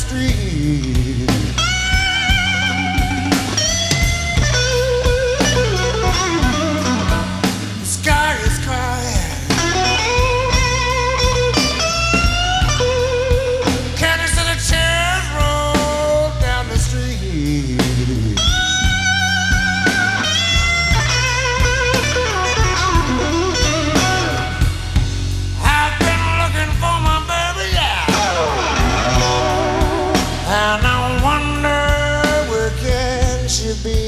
street. The sky is crying. Can you see the chairs roll down the street? I've been looking for my baby, yeah. And I wonder where can she be?